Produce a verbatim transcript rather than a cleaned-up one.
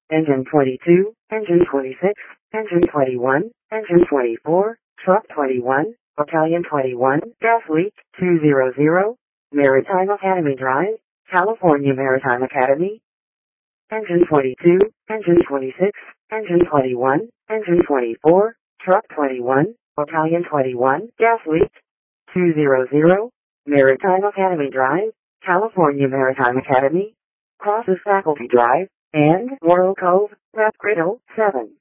Engine twenty-two, Engine twenty-six, Engine twenty-one, Engine twenty-four, Truck twenty-one, Battalion twenty-one, Gas Leak two hundred, Maritime Academy Drive, California Maritime Academy. Engine twenty-two, Engine twenty-six, Engine twenty-one, Engine twenty-four, Truck twenty-one, Battalion twenty-one, Gas Leak two hundred, Maritime Academy Drive, California Maritime Academy, Crosses Faculty Drive, and Laurel Cove, Rapcriddle seven.